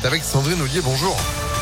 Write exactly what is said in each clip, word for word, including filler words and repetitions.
c'est avec Sandrine Ollier. Bonjour.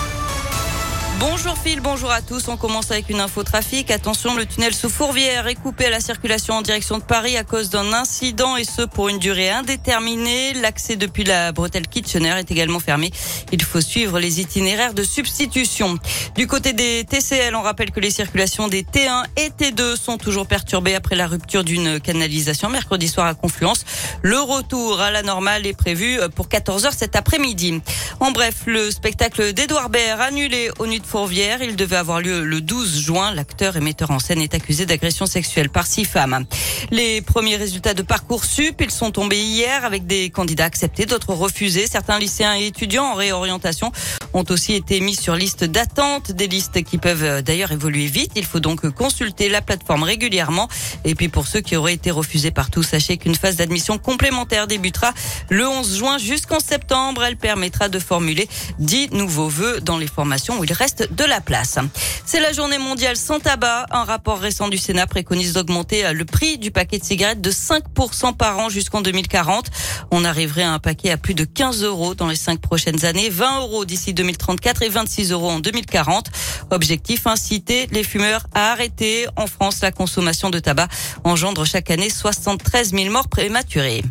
Bonjour Phil, bonjour à tous. On commence avec une info trafic. Attention, le tunnel sous Fourvière est coupé à la circulation en direction de Paris à cause d'un incident et ce pour une durée indéterminée. L'accès depuis la bretelle Kitchener est également fermé. Il faut suivre les itinéraires de substitution. Du côté des T C L, on rappelle que les circulations des T un et T deux sont toujours perturbées après la rupture d'une canalisation mercredi soir à Confluence. Le retour à la normale est prévu pour quatorze heures cet après-midi. En bref, le spectacle d'Édouard Baird annulé au Nuit de Fourvière. Il devait avoir lieu le douze juin. L'acteur et metteur en scène est accusé d'agression sexuelle par six femmes. Les premiers résultats de Parcoursup, ils sont tombés hier avec des candidats acceptés, d'autres refusés. Certains lycéens et étudiants en réorientation ont aussi été mis sur liste d'attente. Des listes qui peuvent d'ailleurs évoluer vite. Il faut donc consulter la plateforme régulièrement. Et puis pour ceux qui auraient été refusés partout, sachez qu'une phase d'admission complémentaire débutera le onze juin jusqu'en septembre. Elle permettra de formuler dix nouveaux vœux dans les formations où il reste de la place. C'est la journée mondiale sans tabac. Un rapport récent du Sénat préconise d'augmenter le prix du paquet de cigarettes de cinq pour cent par an jusqu'en deux mille quarante. On arriverait à un paquet à plus de quinze euros dans les cinq prochaines années, vingt euros d'ici deux mille trente-quatre et vingt-six euros en deux mille quarante. Objectif, inciter les fumeurs à arrêter. En France, la consommation de tabac engendre chaque année soixante-treize mille morts prématurées.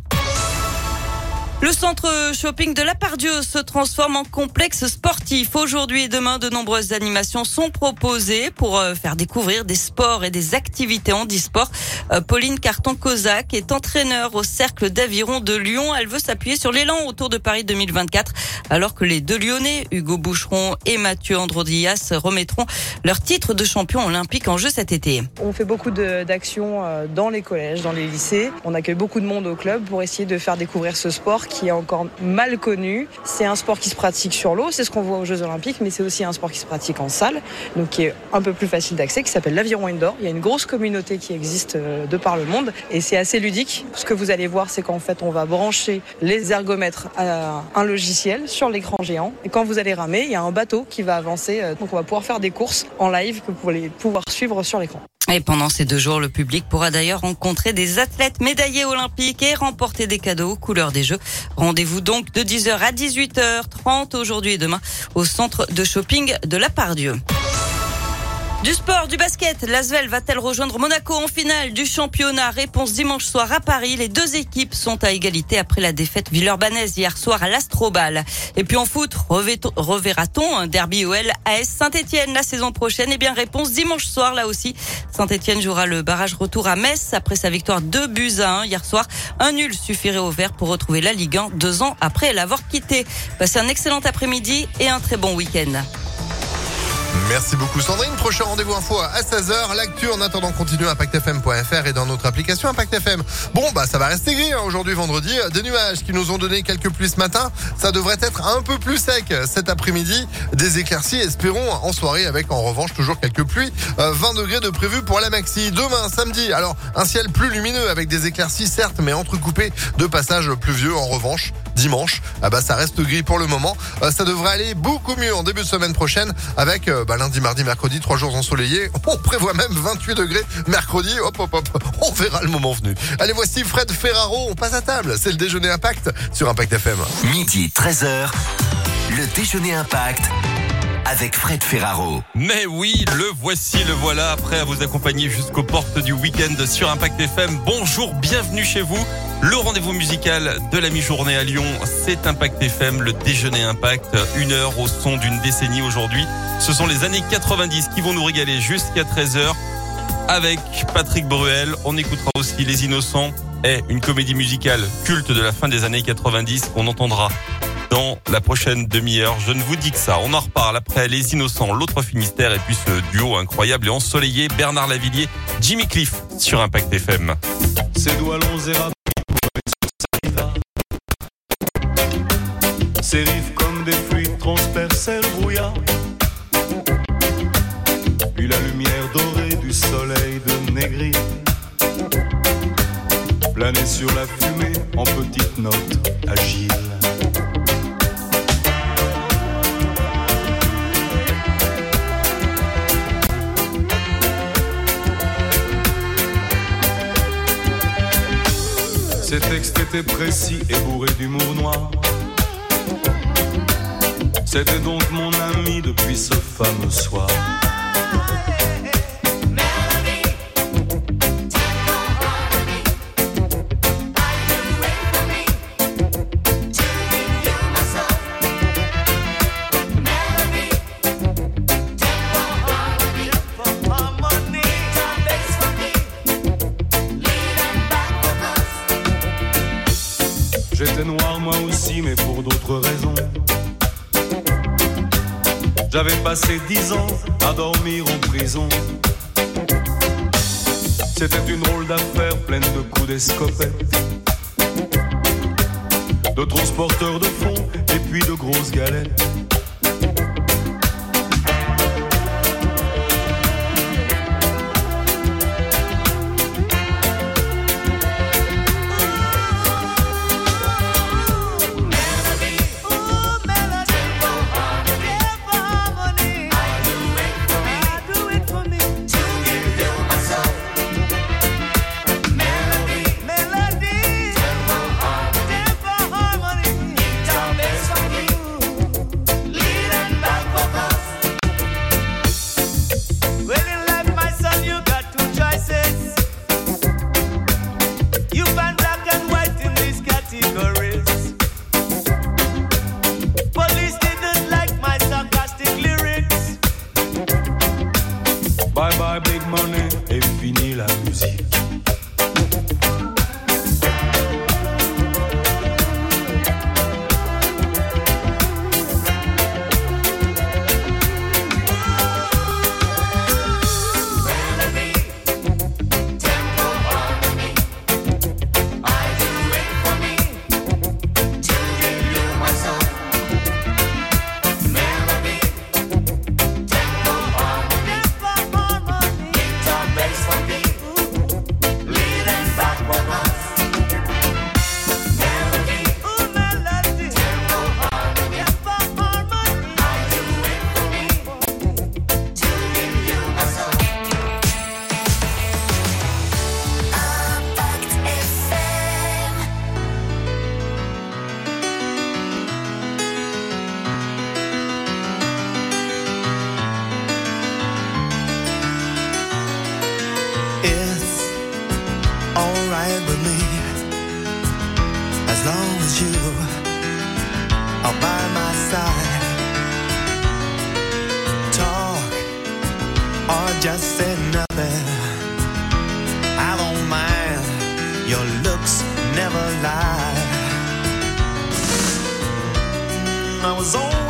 Le centre shopping de La Part-Dieu se transforme en complexe sportif. Aujourd'hui et demain, de nombreuses animations sont proposées pour faire découvrir des sports et des activités handisport. Pauline Carton-Cosac est entraîneur au Cercle d'Aviron de Lyon. Elle veut s'appuyer sur l'élan autour de Paris deux mille vingt-quatre, alors que les deux Lyonnais, Hugo Boucheron et Mathieu Androdias, remettront leur titre de champion olympique en jeu cet été. On fait beaucoup de, d'actions dans les collèges, dans les lycées. On accueille beaucoup de monde au club pour essayer de faire découvrir ce sport qui est encore mal connu. C'est un sport qui se pratique sur l'eau, c'est ce qu'on voit aux Jeux Olympiques, mais c'est aussi un sport qui se pratique en salle, donc qui est un peu plus facile d'accès, qui s'appelle l'aviron indoor. Il y a une grosse communauté qui existe de par le monde et c'est assez ludique. Ce que vous allez voir, c'est qu'en fait, on va brancher les ergomètres à un logiciel sur l'écran géant et quand vous allez ramer, il y a un bateau qui va avancer, donc on va pouvoir faire des courses en live que vous allez pouvoir suivre sur l'écran. Et pendant ces deux jours, le public pourra d'ailleurs rencontrer des athlètes médaillés olympiques et remporter des cadeaux aux couleurs des Jeux. Rendez-vous donc de dix heures à dix-huit heures trente aujourd'hui et demain au centre de shopping de La Part-Dieu. Du sport, du basket, l'Asvel va-t-elle rejoindre Monaco en finale du championnat? Réponse dimanche soir à Paris. Les deux équipes sont à égalité après la défaite villeurbannaise hier soir à l'Astrobal. Et puis en foot, reverra-t-on un derby O L A S Saint-Etienne la saison prochaine? Eh bien, réponse dimanche soir là aussi. Saint-Etienne jouera le barrage retour à Metz après sa victoire deux buts à un hier soir. Un nul suffirait au vert pour retrouver la Ligue un deux ans après l'avoir quitté. Passez un excellent après-midi et un très bon week-end. Merci beaucoup Sandrine. Prochain rendez-vous info à seize heures. L'actu en attendant continue à impact f m point f r et dans notre application Impact F M. Bon bah ça va rester gris hein, aujourd'hui vendredi. Des nuages qui nous ont donné quelques pluies ce matin. Ça devrait être un peu plus sec cet après-midi. Des éclaircies espérons en soirée avec en revanche toujours quelques pluies. Euh, vingt degrés de prévu pour la maxi. Demain samedi, alors un ciel plus lumineux avec des éclaircies certes mais entrecoupées de passages pluvieux. En revanche dimanche, ah bah ça reste gris pour le moment. Euh, ça devrait aller beaucoup mieux en début de semaine prochaine avec euh, bah, lundi, mardi, mercredi, trois jours ensoleillés. On prévoit même vingt-huit degrés mercredi. Hop, hop, hop. On verra le moment venu. Allez, voici Fred Ferraro. On passe à table. C'est le déjeuner Impact sur Impact F M. Midi, treize heures. Le déjeuner Impact avec Fred Ferraro. Mais oui, le voici, le voilà, prêt à vous accompagner jusqu'aux portes du week-end sur Impact F M. Bonjour, bienvenue chez vous. Le rendez-vous musical de la mi-journée à Lyon, c'est Impact F M, le déjeuner Impact. Une heure au son d'une décennie aujourd'hui. Ce sont les années quatre-vingt-dix qui vont nous régaler jusqu'à treize heures avec Patrick Bruel. On écoutera aussi Les Innocents et une comédie musicale culte de la fin des années quatre-vingt-dix qu'on entendra dans la prochaine demi-heure. Je ne vous dis que ça. On en reparle après Les Innocents, l'autre Finistère et puis ce duo incroyable et ensoleillé, Bernard Lavilliers, Jimmy Cliff sur Impact F M. Ses doigts longs et rapides ses rives comme des fluides transperçaient le brouillard. Puis la lumière dorée du soleil de Négri planait sur la fumée en petites notes agiles. Ces textes étaient précis et bourrés d'humour noir. C'était donc mon ami depuis ce fameux soir. J'étais noir moi aussi, mais pour d'autres raisons. J'avais passé dix ans à dormir en prison. C'était une drôle d'affaire pleine de coups d'escopette, de transporteurs de fonds et puis de grosses galettes. Bye bye big money et fini la musique. Just say nothing, I don't mind. Your looks never lie. I was always